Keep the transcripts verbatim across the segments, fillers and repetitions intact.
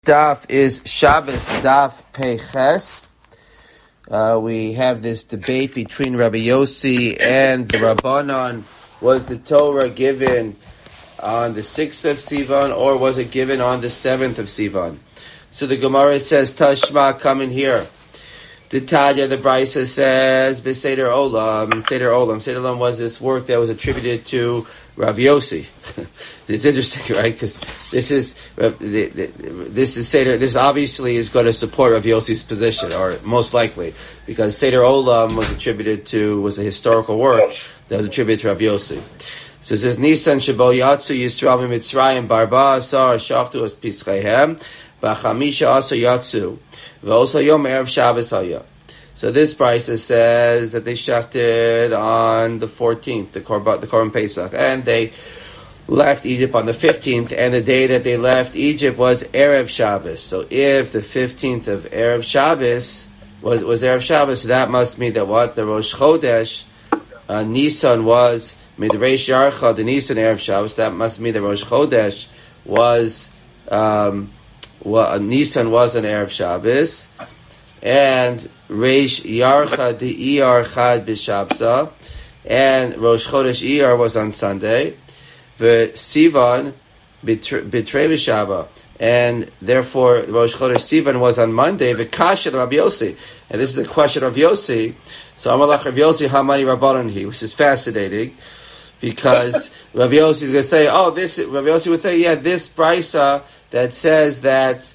Daf is Shabbos Daf Peches. Uh, we have this debate between Rabbi Yossi and the Rabbanon. Was the Torah given on the sixth of Sivan, or was it given on the seventh of Sivan? So the Gemara says, Tashma, come in here. The Tanya, the Brisa says, Beseder Olam, Seder Olam. Seder Olam was this work that was attributed to Rav Yossi. It's interesting, right? Because this is this is Seder. This obviously is going to support Rav Yossi's position, or most likely, because Seder Olam was attributed to was a historical work that was attributed to Rav Yossi. So it says Nisan Shebo Yatsu Yisrael Mitzrayim Barba Asar Shachtu Es Pischeihem B'Chamisha Asar Yatsu V'Osa Yom Erev Shabbos Haya. So this Brisa says that they shachted on the fourteenth, the Korban, the Korban Pesach, and they left Egypt on the fifteenth, and the day that they left Egypt was Erev Shabbos. So if the fifteenth of Erev Shabbos was was Erev Shabbos, that must mean that what? The Rosh Chodesh, uh, Nisan was Midreish Yarcha, the Nisan Erev Shabbos, that must mean the Rosh Chodesh was, um, well, Nisan was an Erev Shabbos, and Reish Yarcha the Iyar Chad B'Shabsa, and Rosh Chodesh Iyar was on Sunday, the Sivan B'Trei B'Shaba, and therefore Rosh Chodesh Sivan was on Monday. The Kasha Rabbi Yossi, and this is the question of Yossi. So Amalach Rabbi Yossi, how many Rabbanon he, which is fascinating, because Rabbi Yossi is going to say, oh, this Rabbi Yossi would say, yeah, this brisa that says that.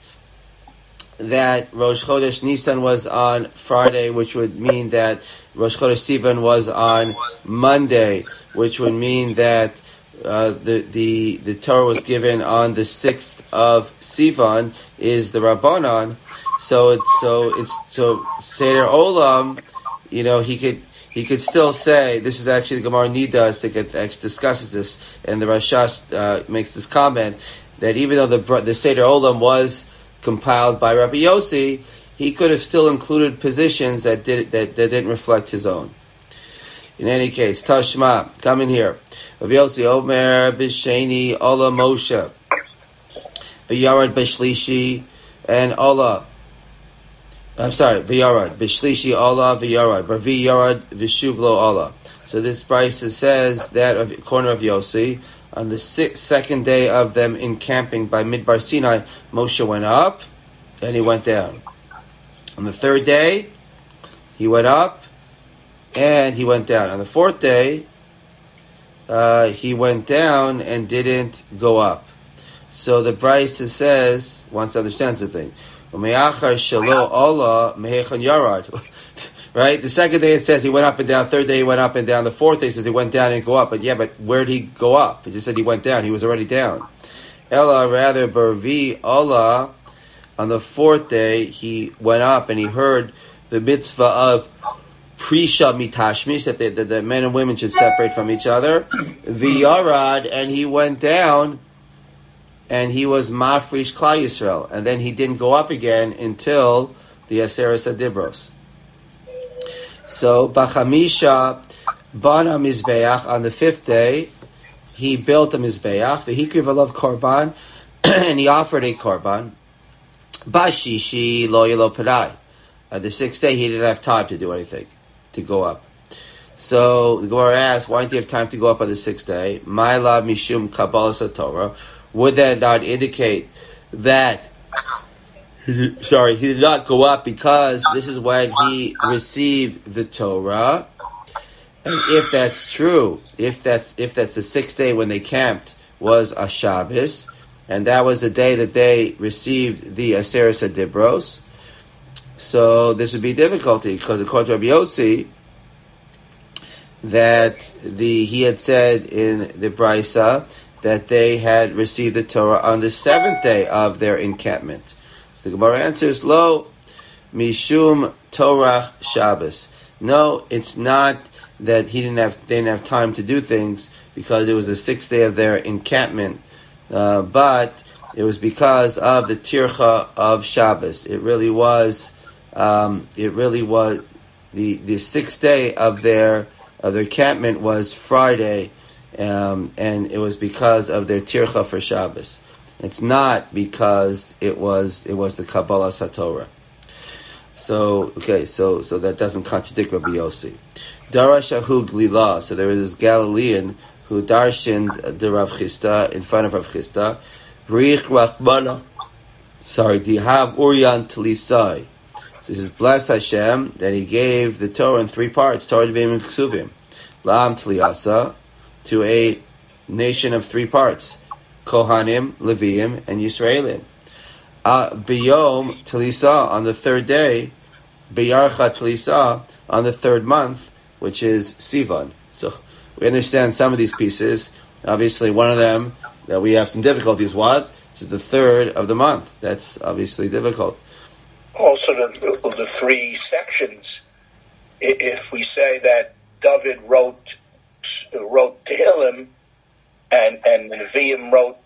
that Rosh Chodesh Nisan was on Friday, which would mean that Rosh Chodesh Sivan was on Monday, which would mean that uh, the the the Torah was given on the sixth of Sivan is the Rabbanon. So it's so it's so Seder Olam. You know, he could he could still say this is actually the Gemara Nidas that actually discusses this, and the Rashash uh, makes this comment that even though the the Seder Olam was compiled by Rabbi Yossi, he could have still included positions that did that, that didn't reflect his own. In any case, Tashma, come in here. Rabbi Yossi Omer B'Sheni Ola Moshe V'Yarad B'Shlishi and Ola. I'm sorry, V'Yarad B'Shlishi Ola V'Yarad V'Yarad V'Shuvlo Ola. So this Brisa says that of corner of Yossi. On the sixth, second day of them encamping by Midbar Sinai, Moshe went up and he went down. On the third day, he went up and he went down. On the fourth day, uh, he went down and didn't go up. So the Brisa says, wants to understand something. Right? The second day it says he went up and down. Third day he went up and down. The fourth day it says he went down and go up. But yeah, but where did he go up? It just said he went down. He was already down. Ella, rather, Barvi Allah, on the fourth day he went up and he heard the mitzvah of Prisha Mitashmish, that the, the, the men and women should separate from each other. V'yarad, and he went down and he was Mafrish Klal Yisrael. And then he didn't go up again until the Aseres Adibros. So, Bachamisha Bana Mizbeach, on the fifth day, he built a Mizbeach, V'hikriv alav Korban, and he offered a Korban. Bashishi lo yelo parai. On the sixth day, he didn't have time to do anything, to go up. So, the Gemara asks, why didn't he have time to go up on the sixth day? Ma'ila mishum Kabbalas Torah. Would that not indicate that Sorry, he did not go up because this is when he received the Torah. And if that's true, if that's if that's the sixth day when they camped was a Shabbos, and that was the day that they received the Aseres Adibros, so this would be difficulty because according to Rabbi Yossi, that the he had said in the Brisa that they had received the Torah on the seventh day of their encampment. The Gemara answers, Lo, Mishum Torah Shabbos. No, it's not that he didn't have they didn't have time to do things because it was the sixth day of their encampment, uh, but it was because of the Tircha of Shabbos. It really was, um, it really was the the sixth day of their of their encampment was Friday, um, and it was because of their Tircha for Shabbos. It's not because it was it was the Kabbalah Satorah. So okay, so so that doesn't contradict Rabbi Yossi. Darashahu Glila. So there is this Galilean who darshaned the Rav Chisda in front of Rav Chisda. Rich Rachmana. Sorry, Dihav Uryan Tlisai. This is blessed Hashem that He gave the Torah in three parts, Torah Devim and Ksuvim. Lam Tliasa, to a nation of three parts, Kohanim, Leviim, and Yisraelim. Uh, Biyom Tlisa, on the third day, Biyarcha Tlisa, on the third month, which is Sivan. So we understand some of these pieces. Obviously, one of them that we have some difficulties. What? This is the third of the month. That's obviously difficult. Also, the, the, the three sections. If we say that David wrote wrote Tehillim, and and the Nevi'im wrote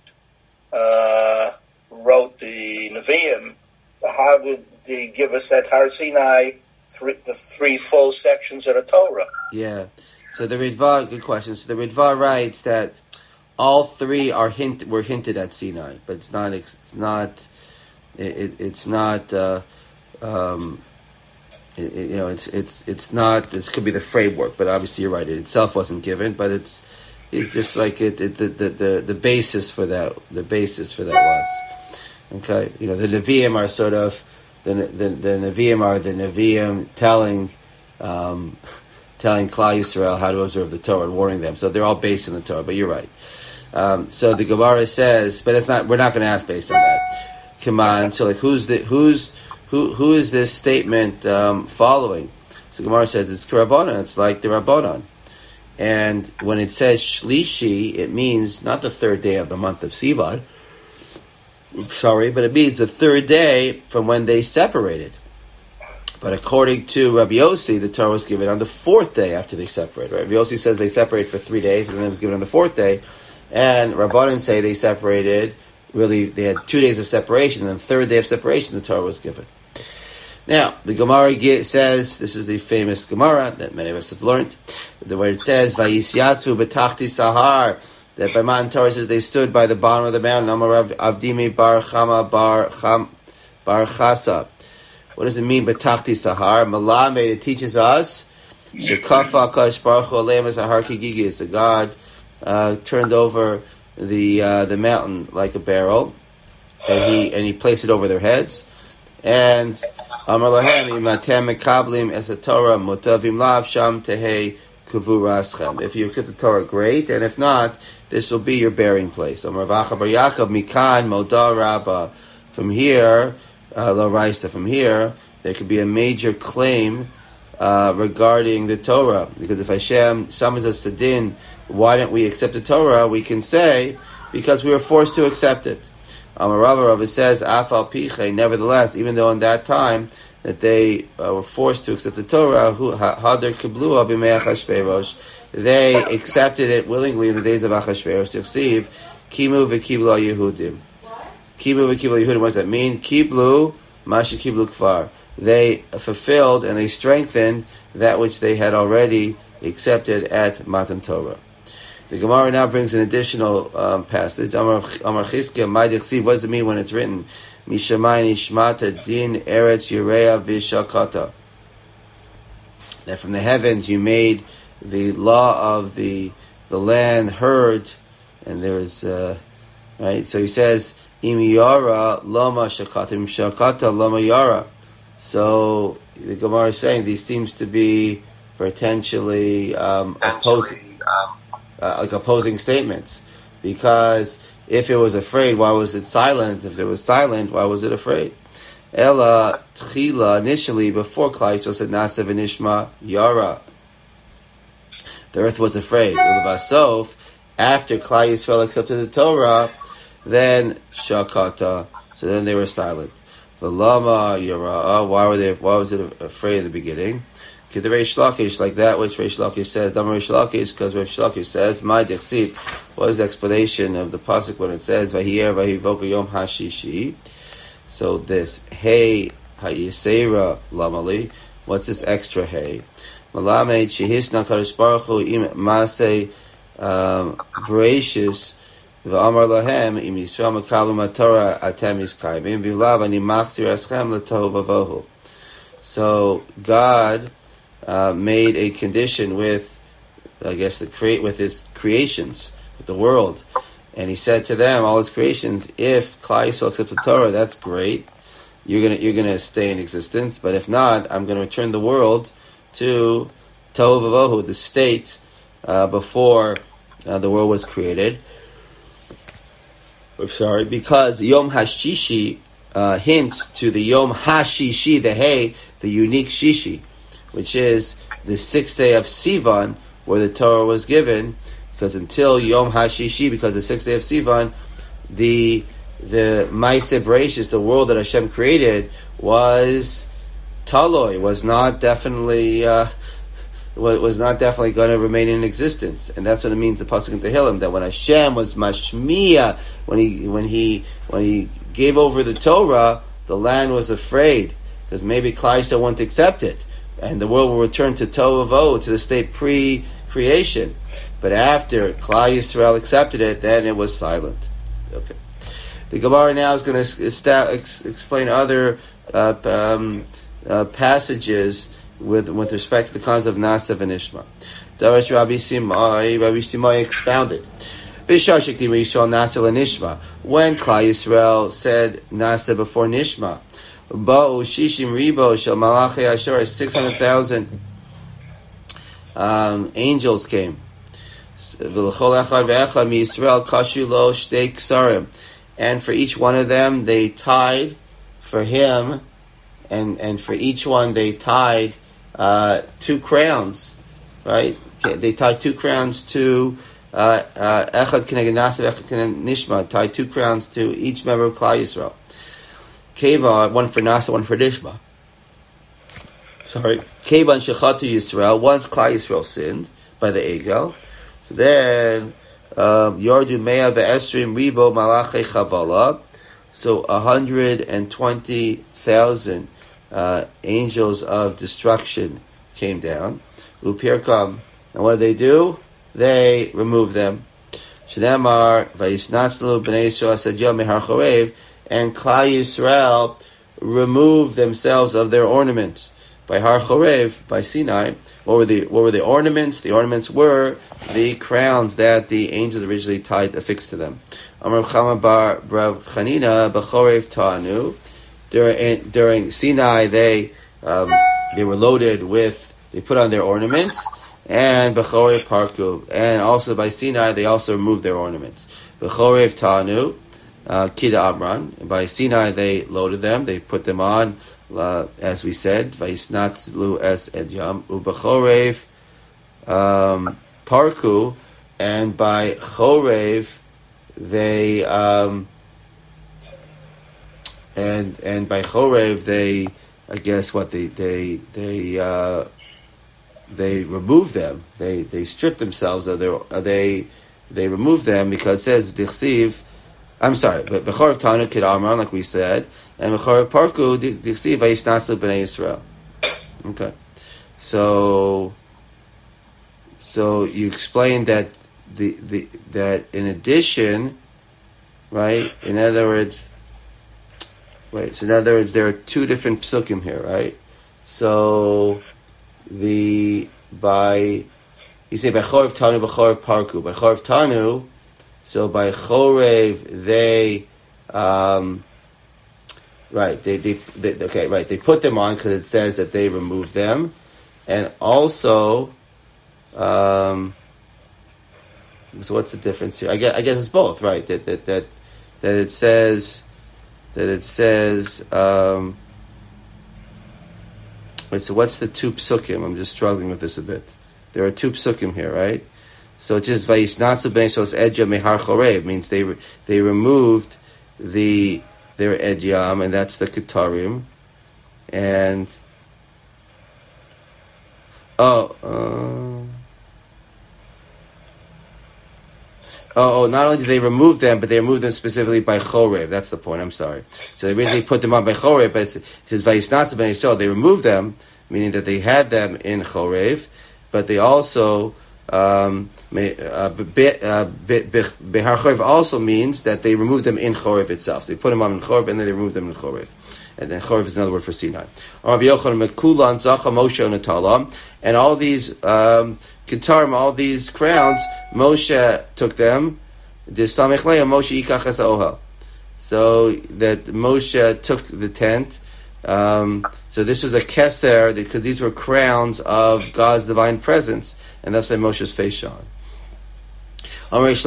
uh, wrote the Nevi'im, so how did they give us that Har Sinai, three, the three full sections of the Torah? Yeah. So the Ritva, good question. So the Ritva writes that all three are hint were hinted at Sinai, but it's not. It's not. It, it's not. Uh, um, it, you know, it's it's it's not. This could be the framework, but obviously you're right. It itself wasn't given, but it's it's just like it. it the, the the the basis for that. The basis for that was okay. You know, the Nevi'im are sort of the the the Nevi'im are the Nevi'im telling. Um, telling Klal Yisrael how to observe the Torah and warning them. So they're all based on the Torah, but you're right. Um, so the Gemara says, but it's not. We're not going to ask based on that. Come on. So like, who's the who's who who is this statement um, following? So Gemara says it's Rabbanan. It's like the Rabbanan. And when it says Shlishi, it means not the third day of the month of Sivan. Sorry, but it means the third day from when they separated. But according to Rabbi Yossi, the Torah was given on the fourth day after they separated. Right? Rabbi Yossi says they separated for three days, and then it was given on the fourth day. And Rabbanan say they separated, really, they had two days of separation, and then the third day of separation, the Torah was given. Now, the Gemara says, this is the famous Gemara that many of us have learned, the word it says, Vayisyatsu betachti sahar, that by Matan Torah says they stood by the bottom of the mountain, Amar Avdimi bar Chama bar Cham bar Chasa. What does it mean, betachti sahar? Malamed, it teaches us, Shekafa kash baruch hu aleim as a har kigigis, the God uh, turned over the uh, the mountain like a barrel, and he and he placed it over their heads. And Amar lahem imatem mekablim es Torah mutavim lav sham tehei kavuraschem. If you accept the Torah, great, and if not, this will be your burying place. Amar Vacha bar Yaakov mikan moda rabba. From here, uh, lo raista. From here, there could be a major claim uh, regarding the Torah, because if Hashem summons us to din, why don't we accept the Torah? We can say because we were forced to accept it. Amar Rava, Rava says, Afal Piche, nevertheless, even though in that time that they uh, were forced to accept the Torah, Hadar Kiblua b'mei Achashverosh, they accepted it willingly in the days of Achashverosh to receive Kimu v'Kiblu Yehudim. Kimu v'Kiblu Yehudim, what does that mean? Kiblu, Masha Kiblu Kfar. They fulfilled and they strengthened that which they had already accepted at Matan Torah. The Gemara now brings an additional um, passage. Amar Chizkiah, Ma'adichsiv, what does it mean when it's written? Mishamai nishmata din eretz yireya v'shakata. That from the heavens you made the law of the the land heard, and there is, uh, right? So he says, Im yara lama shakata, im shakata lama yara. So the Gemara is saying these seems to be potentially um, opposing. Um, Uh, like opposing statements, because if it was afraid, why was it silent? If it was silent, why was it afraid? Ella tchila, initially before Klal Yisrael said Nasa v'nishma yara, the earth was afraid. Ulvasof, after Klal Yisrael accepted the Torah, then shakata, so then they were silent. V'lama yara, why were they? Why was it afraid in the beginning? The Reish Lakish, like that which Reish Lakish says, Dama Reish Lakish, because Reish Lakish says, My Dechsiv, what is the explanation of the pasuk when it says, Vahiyer Vahivoka Yom Hashishi? So this, Hey Hayisera Lamali, what's this extra Hey? Malamed Shehisna Kadosh Baruch Hu Im Maseh Gracious V'amar lahem im Yisrael mekalu Torah atem yiskayim v'lav ani machzir eschem l'tov v'vohu. So God uh, made a condition with, I guess, the create with His creations, with the world, and He said to them, all His creations, if Klal Yisrael accepts the Torah, that's great. You're gonna you're gonna stay in existence, but if not, I'm gonna return the world to Tohu Vavohu, the state uh, before uh, the world was created. I'm sorry, because Yom Hashishi uh, hints to the Yom Hashishi, the Hay, the unique Shishi, which is the sixth day of Sivan, where the Torah was given. Because until Yom Hashishi, because the sixth day of Sivan, the the Maaseh Bereishis, the world that Hashem created, was Taloi, was not definitely uh, was not definitely going to remain in existence, and that's what it means. The pasuk in Tehillim, that when Hashem was mashmiya, when he when he when he gave over the Torah, the land was afraid because maybe Klal Yisrael won't accept it, and the world will return to Tohu Vavohu, to the state pre-creation. But after Klal Yisrael accepted it, then it was silent. Okay. The Gemara now is going to esta- ex- explain other uh, um, uh, passages with with respect to the concept of Nasa v'Nishma. Darash Rabbi Simai, Rabbi Simai expounded. B'shashik di Rishon Nasa l'Nishma. When Klal Yisrael said Nasa before Nishma, Ba'u Shishim Ribo Shel Malachi Ashur, six hundred thousand um, angels came. V'l'chol echad ve'echad miYisrael kashu lo shtei ksarim. And for each one of them, they tied for him, and, and for each one they tied uh, two crowns, right? They tied two crowns to Echad Keneged Nasa, Echad Keneged Nishma, tied two crowns to each member of Klal Yisrael. Keva, one for Nasa, one for Nishma. Sorry. Keva and Shechatu Yisrael, once Klal Yisrael sinned by the Egel, so then Yardu Mea ve'esrim Ribo Malachi Chavala. So a hundred and twenty thousand uh, angels of destruction came down. Upirkam. And what did they do? They removed them. Shneimar vayisnatzlu b'nei Yisrael sadyo mehar chorev, and Klal Yisrael removed themselves of their ornaments by Har Chorev, by Sinai. What were the what were the ornaments? The ornaments were the crowns that the angels originally tied, affixed to them. Amar Chama bar Rav Chanina b'chorev ta'anu. During during Sinai, they um, they were loaded with, they put on their ornaments, and b'chorev parku, and also by Sinai they also removed their ornaments. B'chorev ta'anu kida amran. And by Sinai they loaded them, they put them on. Uh, as we said, Vayisnatzlu es edyam u'b'chorev um, parku, and by chorev they um, and and by chorev they, I guess what they they they uh, they remove them. They they strip themselves of their. Uh, they they remove them because it says dichsiv. I'm sorry, but b'chorev tanu kid amran, like we said. And Mechorev Parku, Dichsiv Vayisnatzlu b'nei Yisrael. Okay, so so you explained that the the that in addition, right? In other words, wait. So in other words, there are two different psukim here, right? So the by you say by Chorev Tanu, Bechorev Parku, by Chorev Tanu. So by Chorev they. Um, Right, they, they, they, okay, right, they put them on because it says that they removed them, and also, um, so what's the difference here? I guess, I guess it's both, right? That that that that it says that it says. Um, wait, so what's the two psukim? I'm just struggling with this a bit. There are two psukim here, right? So it's just vayisnatzu b'nei Yisrael edja mehar chorev, means they they removed the. Their edyam, and that's the ketarim, and oh, uh, oh, oh, not only did they remove them, but they removed them specifically by chorev. That's the point. I'm sorry. So they originally put them on by chorev, but it says vayisnatzu b'nei Yisrael. They removed them, meaning that they had them in chorev, but they also Um, uh, Behar Chorev also means that they removed them in Chorev itself. So they put them on in Chorev and then they removed them in Chorev. And then Chorev is another word for Sinai. And all these um, Kitarim, all these crowns, Moshe took them. So that Moshe took the tent. Um, so this was a keser, because these were crowns of God's divine presence. And that's why Moshe's face shone. Don't worry,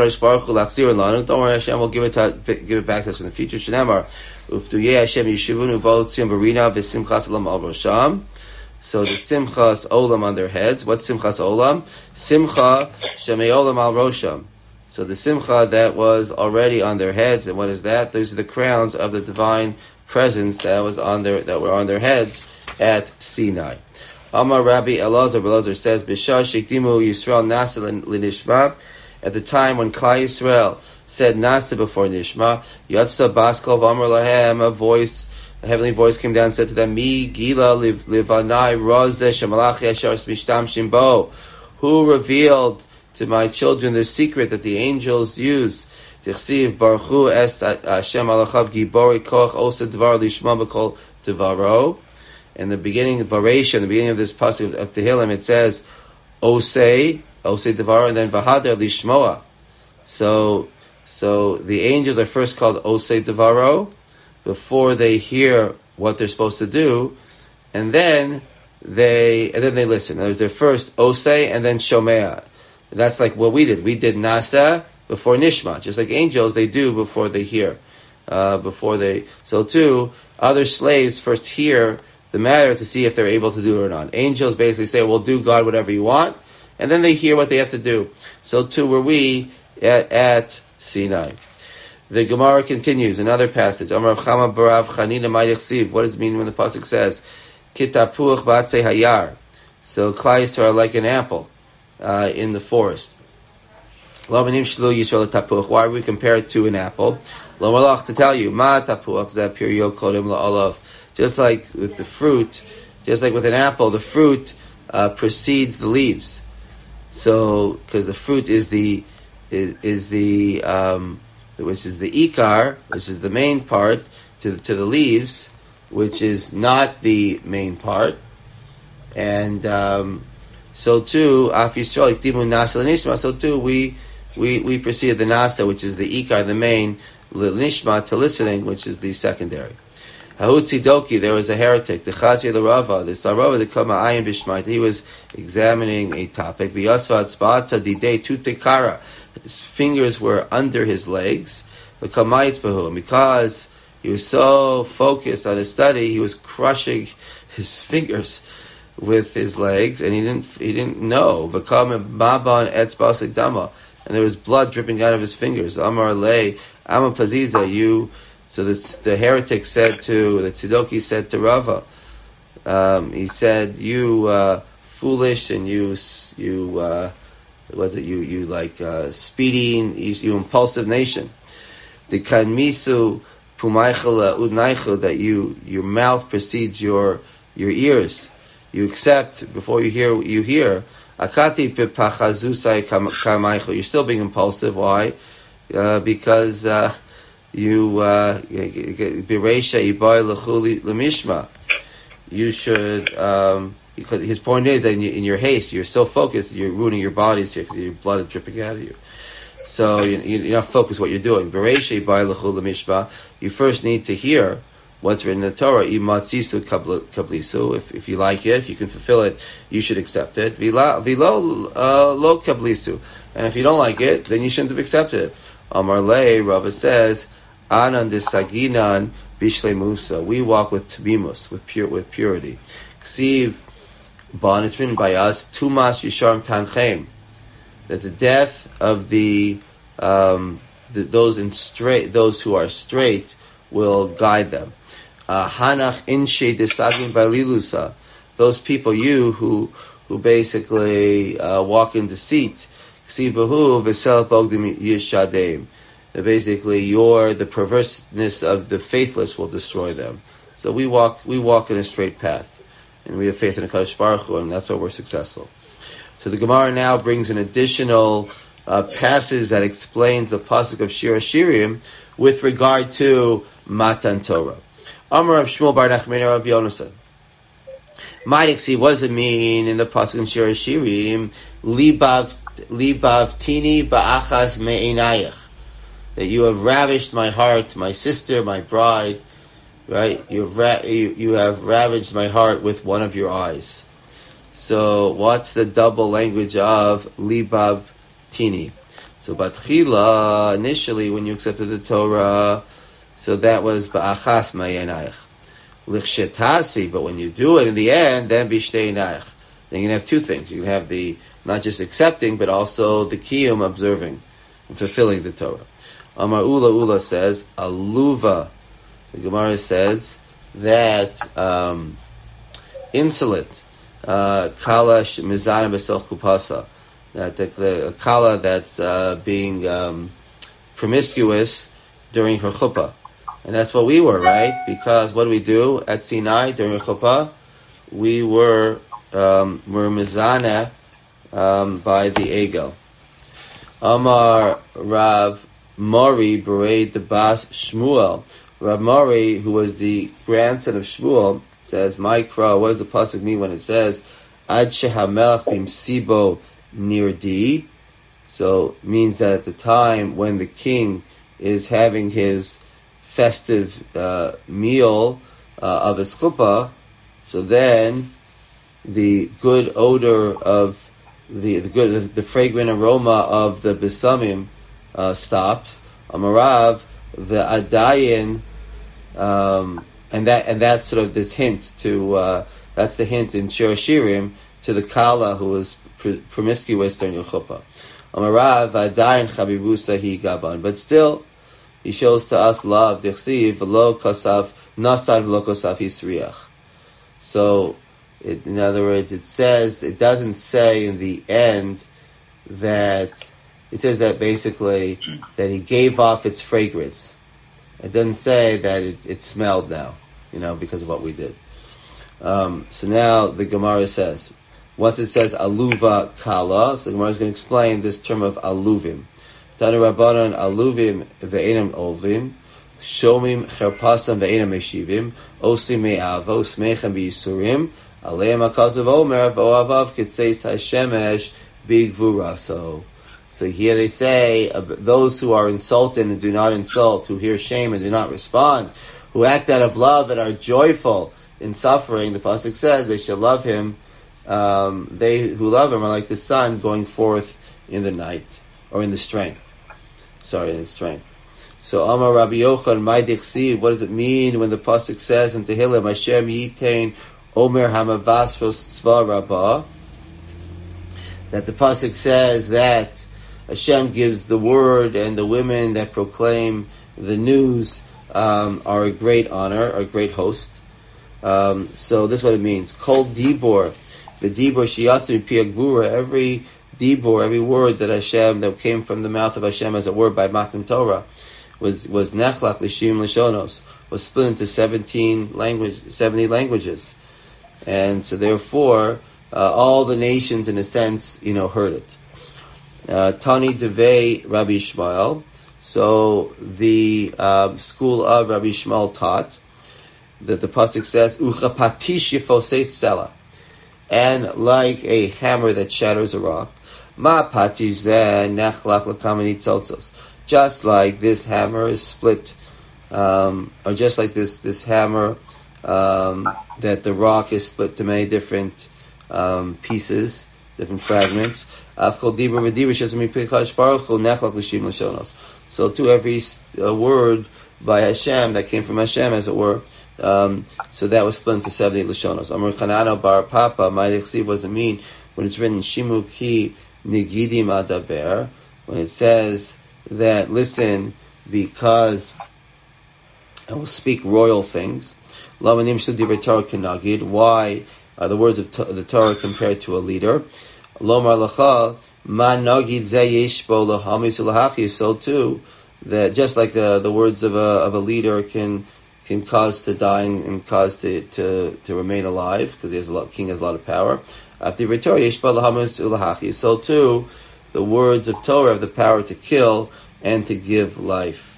Hashem will give it to, give it back to us in the future. Shenamar, Uftuye Hashem Yeshivun Uvol Tzion Barina V'Simchas Olam Al Rosham. So the Simchas Olam on their heads. What's Simchas Olam? Simcha Shemei Olam Al Rosham. So the Simcha that was already on their heads, and what is that? Those are the crowns of the divine presence that was on their that were on their heads at Sinai. Amar Rabbi Elazar, Elazar says, B'shah Shekdimu Yisrael Nasa L'Nishma. At the time when Klal Yisrael said Nasa before Nishma, Yatsa Baskal V'Amar Lahem, a voice, a heavenly voice came down and said to them, Mi Gila Livanai Rozeh Shemalach Yashar Smishtam Shimbo. Who revealed to my children the secret that the angels use? Tichsiv Baruchu Es Hashem Alachav Gibori Koch Osa Dvar Lishma B'Kol Devaro. In the beginning of Bareisha, in the beginning of this pasuk of, of Tehillim, it says Osei, Osei Devar, and then Vahadar Lishmoa. So, so the angels are first called Osei Devaro before they hear what they're supposed to do, and then they and then they listen. There's their first Osei and then Shomea. That's like what we did. We did Nasa before Nishma, just like angels they do before they hear, uh, before they. So too, other slaves first hear the matter to see if they're able to do it or not. Angels basically say, well, do God whatever you want, and then they hear what they have to do. So too were we at, at Sinai. The Gemara continues, another passage. Amar Chama Barav Chanina Ma'yichsiv. What does it mean when the pasuk says, Kitapuch Ba'atzei Hayar? So Klal Yisrael are like an apple uh, in the forest. Why do we compare it to an apple? To tell you, Ma Tapuch Zeh Piryo Kodim La'olav. Just like with the fruit, just like with an apple, the fruit uh, precedes the leaves. So, because the fruit is the is, is the um, which is the ikar, which is the main part, to the, to the leaves, which is not the main part, and um, so too, af Yisrael ikdimu nasa l'nishma. So too, we we we precede the nasa, which is the ikar, the main, l'nishma, to listening, which is the secondary. Hahutzidoki, there was a heretic, the Chazi the Rava, the Sarava, the Kama Ayin Bishmait. He was examining a topic. V'yasva tzba'ata didei tutekara. His fingers were under his legs. The Kamait Bahu. And because he was so focused on his study, he was crushing his fingers with his legs, and he didn't he didn't know. V'kam maban etzba'asik dama. And there was blood dripping out of his fingers. Amar lei, Amar Paziza, you. So the, the heretic said to, the Tzidoki said to Rava, um, he said, you uh, foolish and you, you uh, was it, you, you like uh, speeding, you, you impulsive nation. The kanmisu pumaychala udnaichu, that you, your mouth precedes your, your ears. You accept before you hear what you hear. Akati pipachazusai kamaychu. You're still being impulsive. Why? Uh, because, uh, You uh, you should um, because his point is that in, in your haste you're so focused you're ruining your bodies here because your blood is dripping out of you. So you, you're not focused what you're doing. You first need to hear what's written in the Torah. If if you like it, if you can fulfill it, you should accept it. And if you don't like it, then you shouldn't have accepted it. Amar Lei, Rava says, Anan desaginan bishle musa. We walk with tabimus, with pure, with purity. Ksiv ban, it's written by us, tumas yisharm tanchem, that the death of the, um, the those in straight, those who are straight, will guide them. Hanach inshe desagin balilusa. Those people, you who who basically uh, walk in deceit. Ksibahu v'sel bogdim yishadeim. That basically, your the perverseness of the faithless will destroy them. So we walk, we walk in a straight path, and we have faith in the Kadosh Baruch Hu, and that's why we're successful. So the Gemara now brings an additional uh, passage that explains the pasuk of Shir Hashirim with regard to Matan Torah. Amar Rav Shmuel bar Nachman Rav Yonasan. Ma'idiksi, what does it mean in the pasuk in Shir Hashirim? Libav libav tini ba'achas me'inayach. That you have ravished my heart, my sister, my bride, right? You have ra- you, you have ravaged my heart with one of your eyes. So what's the double language of libav tini? So batchila, initially when you accepted the Torah, so that was ba'achas me'inayach. Lichshetasi, but when you do it in the end, then bishteinayach. Then you can have two things. You can have the not just accepting, but also the kiyum, observing and fulfilling the Torah. Amar Ula Ula says, aluva. The Gemara says that um, insolent, uh, kala mizana b'sel kupasa, that the, the kala that's uh, being um, promiscuous during her chuppah. And that's what we were, right? Because what do we do at Sinai during chuppah? We were um, were mizana um, by the egel. Amar Rav Mori Berei the Bas Shmuel. Rav Mori, who was the grandson of Shmuel, says, Mikra, what does the pasuk mean when it says, Ad shehamelach bimsibo nirdi? So it means that at the time when the king is having his festive uh, meal uh, of his chuppah, so then the good odor of the the good the, the fragrant aroma of the besamim Uh, stops. Amarav, the Adayin, um, and that and that's sort of this hint to uh, that's the hint in Shir Hashirim to the Kala who was pr- promiscuous during the chuppah. Amarav Adayin Chabibusa hi gaban, but still he shows to us love. Dichsiv lo kasav nasan lo kasav hisriach. So, it, in other words, it says it doesn't say in the end that. It says that basically that he gave off its fragrance. It doesn't say that it, it smelled now, you know, because of what we did. Um, so now the Gemara says, once it says aluva kala, so the Gemara is going to explain this term of aluvim. Tanu Rabbanan aluvim ve'enam olvim, shomim cherpasam ve'enam meshivim, osim me'avo, smechem b'yisurim, aleim akazav omer, vo'avav kitseis hashemesh b'gvura. So, So here they say, uh, those who are insulted and do not insult, who hear shame and do not respond, who act out of love and are joyful in suffering, the pasuk says they shall love him. Um, they who love him are like the sun going forth in the night, or in the strength. Sorry, in the strength. So Amar Rabbi Yochanan, my dichsiv, what does it mean when the pasuk says in Tehillim, Hashem yitain omer hamavasros tzva rabbah, that the pasuk says that Hashem gives the word, and the women that proclaim the news um, are a great honor, a great host. Um, so this is what it means. Kol dibor, the dibor shiyatzu pi gvura. Every dibor, every word that Hashem that came from the mouth of Hashem as a word by Matan Torah was was nechlak lishim lishonos, was split into seventeen language, seventy languages, and so therefore uh, all the nations, in a sense, you know, heard it. Uh, Tani Devei Rabbi Ishmael. So the uh, school of Rabbi Ishmael taught that the pasuk says Ucha patish yifosei sela, and like a hammer that shatters a rock, Ma patish zeh nechlak l'kamei nitzotzos. Just like this hammer is split, um, or just like this this hammer um, that the rock is split to many different um, pieces, different fragments. So to every uh, word by Hashem that came from Hashem, as it were, um, so that was split into seventy Lashonos. Amar Chanano bar Papa, my dichsiv, what does it mean when it's written Shimu ki nigidim adaber, when it says that listen because I will speak royal things. Lamanim shel divrei Torah kenagid. Why are the words of to- the Torah compared to a leader? Lomar lacha ma nagid ze yeshbo lahamis lahachi. So too, that just like uh, the words of a of a leader can can cause to die and cause to to, to remain alive because he has a lot, king has a lot of power. So too, the words of Torah have the power to kill and to give life.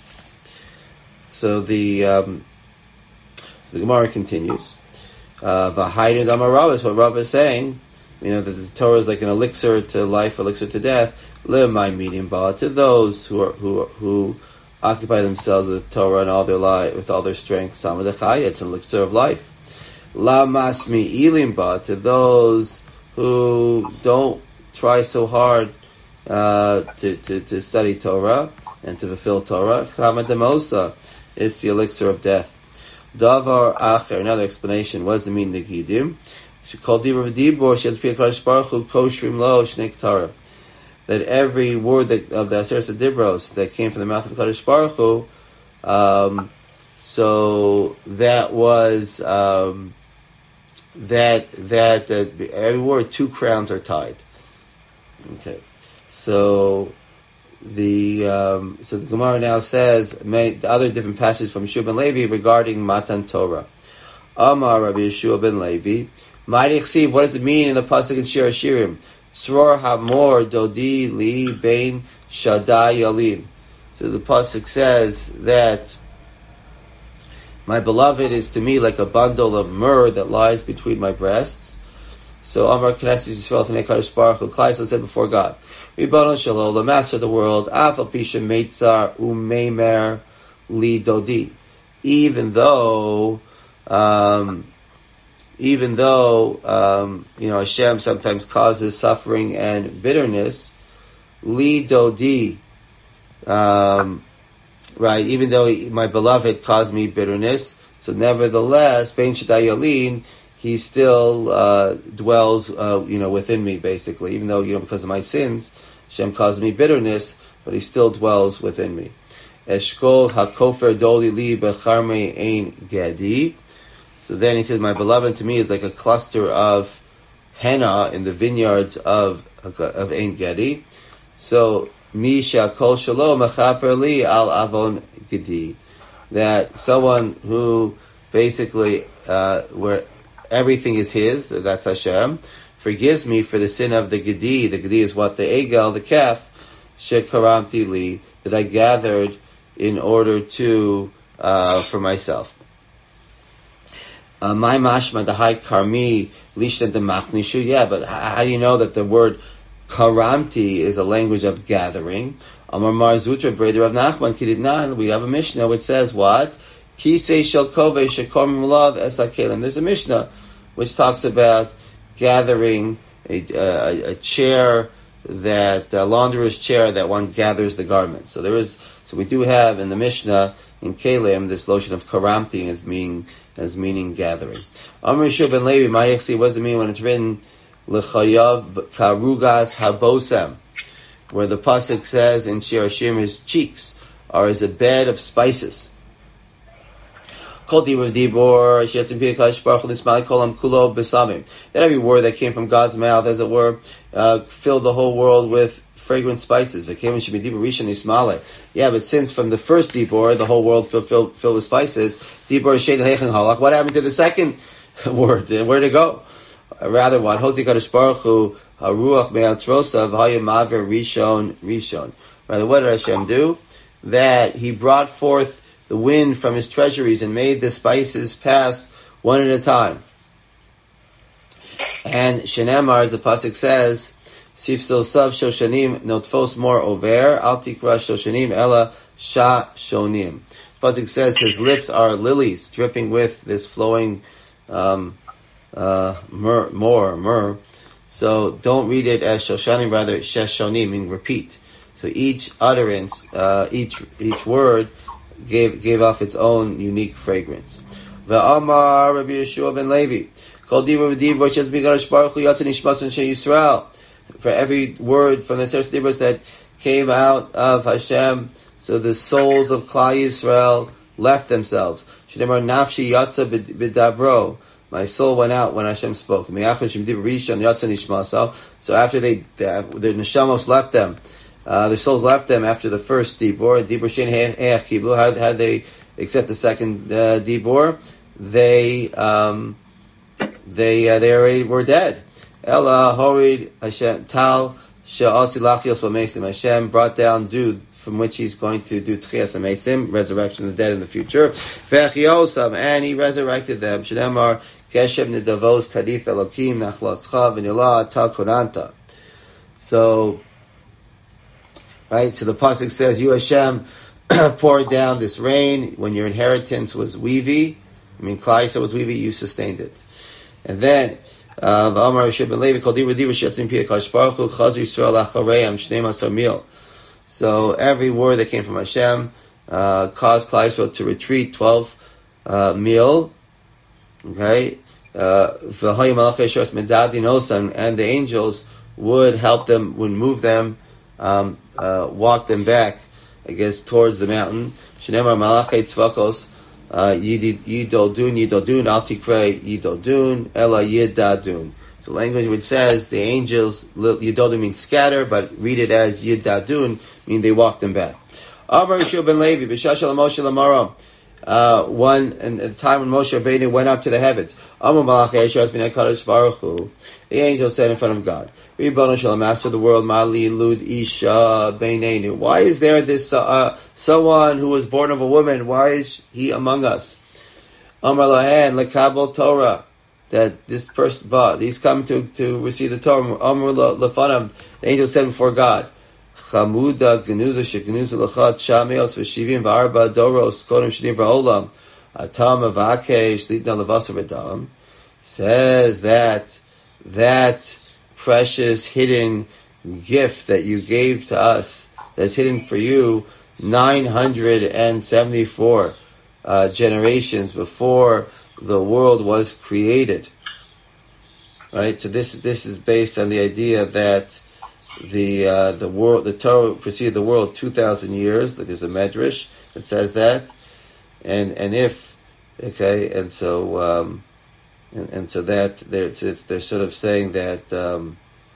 So the um, so the Gemara continues. V'hainu Damar is what Rav is saying. You know that the Torah is like an elixir to life, elixir to death. Live my meaning, ba to those who are who who occupy themselves with Torah and all their life, with all their strength. Samadachaya, it's an elixir of life. La masmi ilim ba to those who don't try so hard uh, to, to to study Torah and to fulfill Torah. Chamademosa, it's the elixir of death. Davar acher, another explanation. What does it mean? Negidim. Shekol dibur v'dibur she'etz pi HaKadosh Baruch Hu koshrim lo shnei Torah. That every word that, of the Aseret Dibros that came from the mouth of HaKadosh Baruch Hu, um, so that was um, that that uh, every word, two crowns are tied. Okay, so the um, so the Gemara now says many other different passages from Yeshua ben Levi regarding Matan Torah. Amar Rabbi Yeshua ben Levi, Ma'adi Chsiv, what does it mean in the pasuk in Shir Hashirim? Tzror Hamor Dodi Li Bein Shaddai Yalin. So the pasuk says that my beloved is to me like a bundle of myrrh that lies between my breasts. So Amar Knesset Yisrael Fnei Kadosh Baruch Hu, Klal Yisrael said before God, Ribono Shalom, the Master of the world, Af Al Pi Shemeitzar Umeimer Li Dodi. Even though, um, even though, um, you know, Hashem sometimes causes suffering and bitterness, Li Dodi, um, right, even though he, my beloved caused me bitterness, so nevertheless, Bein Shaddai Yalin, he still uh, dwells, uh, you know, within me, basically. Even though, you know, because of my sins, Hashem caused me bitterness, but he still dwells within me. Eshkol hakofer doli li becharmei ein gedi. So then he says, my beloved to me is like a cluster of henna in the vineyards of of Ein Gedi. So mi shakol shalom mechaper li al avon gedi. That someone who basically uh, where everything is his, that's Hashem, forgives me for the sin of the gedi. The gedi is what? The egel, the calf, shekaramti li, that I gathered in order to uh, for myself. Uh, my mashma the high karmi lishna de machnishu. Yeah, but how, how do you know that the word karamti is a language of gathering? Amar Mar Zutra Breder of Nachman Kididnan. We have a Mishnah which says what? Kisei shel kove shekom love esakelim. There's a Mishnah which talks about gathering a, uh, a chair that a launderer's chair that one gathers the garment. So there is. So we do have in the Mishnah in Kalim this lotion of karamti as meaning as meaning gathering. Amr Yeshua ben Levi, what does it mean when it's written L'chayav karugas habosem, where the pasuk says in Shir Hashirim his cheeks are as a bed of spices. That every word that came from God's mouth, as it were, uh, filled the whole world with fragrant spices. Yeah, but since from the first dibor, the whole world filled, filled, filled with spices, dibor shein hechen halach, what happened to the second word? Where'd it go? Uh, rather, what? Hotzi Kadosh Baruch Hu, haruach me'al trosav, hayim maver rishon, rishon. Rather, what did Hashem do? That He brought forth the wind from His treasuries and made the spices pass one at a time. And Shenemar, as the pasuk says, Sifsil sav shoshanim notfos mor over al tikra shoshanim ella sha shonim. Pasuk says his lips are lilies dripping with this flowing um, uh, myrrh, more myrrh. So don't read it as shoshanim, rather sheshonim, meaning repeat. So each utterance, uh, each each word gave gave off its own unique fragrance. Ve'amar Rabbi Yeshua ben Levi, kol divrei v'divrei shes b'Kadosh Baruch Hu yatsa nishmason shel Yisrael. For every word from the Sefer Dibros that came out of Hashem, so the souls of Klal Yisrael left themselves. Shneimar nafshi yatsa b'dabro. My soul went out when Hashem spoke. So after they, the, the neshamos left them, uh, their souls left them after the first dibor. Dibor shein he'ach kiblu. How had they accept the second uh, dibor? They um, they uh, they already were dead. Ella Horid Hashem Tal She'asi Lachios B'Mesim. Hashem brought down dew from which He's going to do Tchias HaMesim, resurrection of the dead in the future. Ve'Chiosam, and He resurrected them. Shneimar Geshem Nidavos Kadif Elokim Nachlotzcha V'Nilah Ta Konanta. So, right. So the pasuk says, "You Hashem poured down this rain when your inheritance was weavy." I mean, Klal Yisrael was weavy. You sustained it, and then. So every word that came from Hashem uh, caused Klal Yisrael to retreat twelve uh, mil. Okay, uh, and the angels would help them, would move them, um, uh, walk them back, I guess, towards the mountain. Uh, Yidodun, Yidodun, Al Tikrei, Yidodun, Ella Yidadun. So language which says the angels, Yidodun means scatter, but read it as Yidadun, mean they walk them back. Amar Yeshua ben Levi, B'shashal Moshe Lamaro. Uh, one, and at the time when Moshe Rabbeinu went up to the heavens, Amar Malach Yeshua V'nei Kadosh Baruch Hu, the angel said in front of God, Ribono Shel Master of the world, Mali Lud Isha Beinenu. Why is there this uh, someone who was born of a woman? Why is he among us? Amar Lahan Lekabel Torah, that this person, but he's come to to receive the Torah. Amar Lefanav, the angel said before God, Chamuda Genuza Shegenuza Lachat Shameos V'Shivim V'Arba Doros Kodem Shnim V'Olam Atam Avake Shlitna Levasa V'Dam, says that that precious hidden gift that you gave to us, that's hidden for you nine hundred seventy-four uh, generations before the world was created. Right? So this this is based on the idea that the uh, the world, the Torah preceded the world two thousand years. Like there's a medrash that says that, and and if okay, and so. Um, And, and so that they're, it's, it's, they're sort of saying that, um,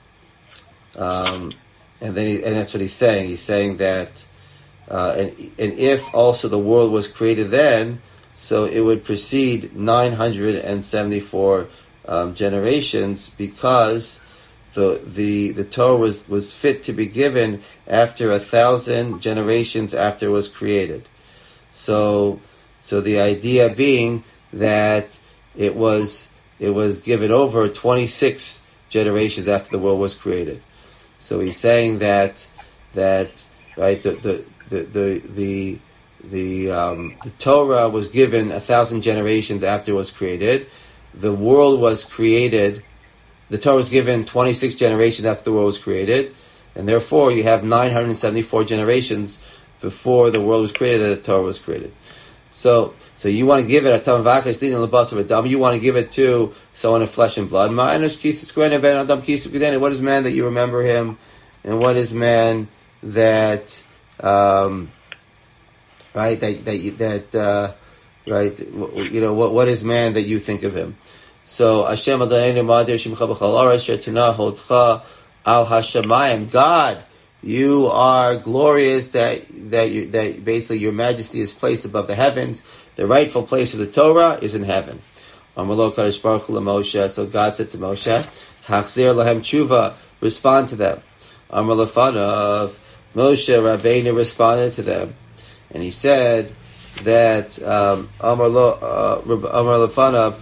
um, and then he, and that's what he's saying. He's saying that, uh, and and if also the world was created then, so it would precede nine hundred seventy-four um, generations, because the the the Torah was was fit to be given after a thousand generations after it was created. So so the idea being that It was it was given over twenty-six generations after the world was created. So he's saying that that right the the the the the, the, um, the Torah was given a thousand generations after it was created. The world was created. The Torah was given twenty-six generations after the world was created, and therefore you have nine hundred seventy-four generations before the world was created that the Torah was created. So. So you want to give it a tam vakesh din lebas of a dam. You want to give it to someone of flesh and blood. What is man that you remember him, and what is man that um, right that that you, that uh, right you know what what is man that you think of him? So Hashem Adonai Madir Shimcha B'Chol Haaretz Shetana Hodcha Al Hashamayim. God, you are glorious. That that you, that basically your majesty is placed above the heavens. The rightful place of the Torah is in heaven. So God said to Moshe, Hachzir lahem tshuva, respond to them. Amar lefanav, Moshe Rabbeinu responded to them, and he said that um, Amar lefanav,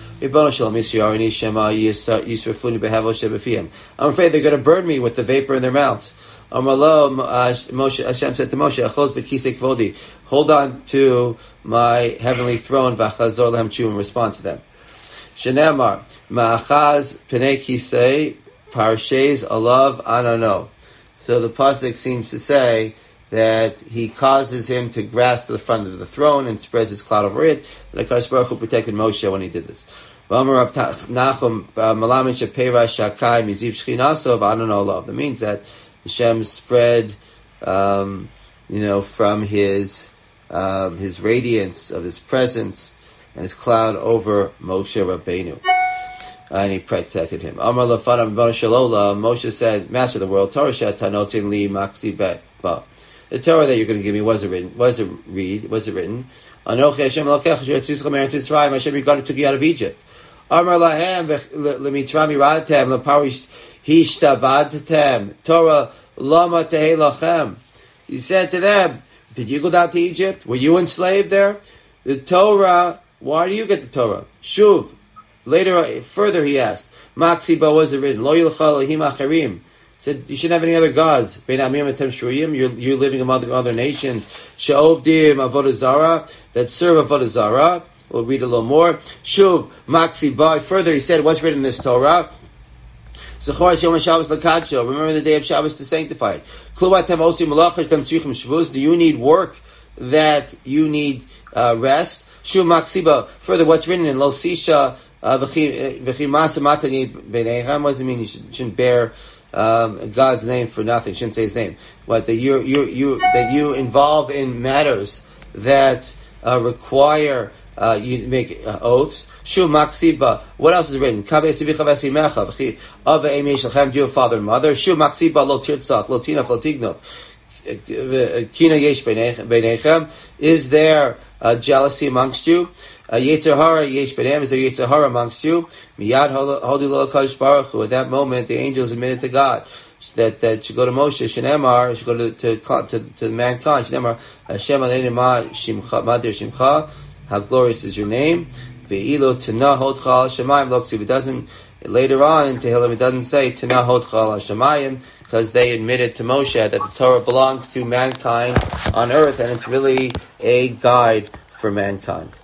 I'm afraid they're going to burn me with the vapor in their mouths. Amar lo, Moshe, Hashem said to Moshe, Achos b'kisei kvodi, hold on to my heavenly throne, v'achazor lahem tshuva, and respond to them. Shenemar, ma'achaz pnei kisei, parshes alav anano. So the pasuk seems to say that he causes him to grasp the front of the throne and spreads his cloud over it. That HaKadosh Baruch Hu protected Moshe when he did this. That means that Hashem spread, um, you know, from his um, his radiance of his presence and his cloud over Moshe Rabbeinu, and he protected him. Amar lefanav Shalola, Moshe said, Master of the world, Torah shetanotin li maksi ba. The Torah that you're going to give me, was it written? Was it read? Was it written? Anochi Hashem Elokecha asher yotzitzcha me'eretz Mitzrayim. Hashem, your God, who took you out of Egypt. Amar lahem lemitrami radatem leparish hishtabadtem Torah lama tehelachem. He said to them, did you go down to Egypt? Were you enslaved there? The Torah, why do you get the Torah? Shuv. Later, further he asked, Maksiba, was it written? Lo yilcha Elohim acharim. Said, you shouldn't have any other gods. Bein amim etem shuriyim, you're, you're living among other nations. She'ovdim avodah zara, that serve avodah zara. We'll read a little more. Shuv, Maksiba. Further he said, what's written in this Torah? Zechor Yom Shabbos Lakadsho. Remember the day of Shabbos to sanctify it. Do you need work that you need uh, rest? Shu Maksiba. Further, what's written in Lo Sisha V'chimasa Matani B'neihem? What does it mean? You shouldn't bear um, God's name for nothing. You shouldn't say His name. What that you you you that you involve in matters that uh, require. Uh, you make uh, oaths. Shu maksiba. What else is written? Do you have father and mother? Shu maksiba lo tirtzach lo tinaf lo tignov. Kina yesh beinechem. Is there uh, jealousy amongst you? Yetzer hara yesh beinehem. Is there yetzer hara amongst you? Miyad hodi lo kadosh baruch hu. At that moment, the angels admitted to God that that should go to Moshe. Shenemar should go to to to, to mankind. Shenemar Hashem aleinu ma shimcha ma dir shimcha. How glorious is your name? Ve'ilo tana hodcha al shamayim loksiv. It doesn't, later on in Tehillim, it doesn't say tana hodcha al shamayim, because they admitted to Moshe that the Torah belongs to mankind on earth, and it's really a guide for mankind.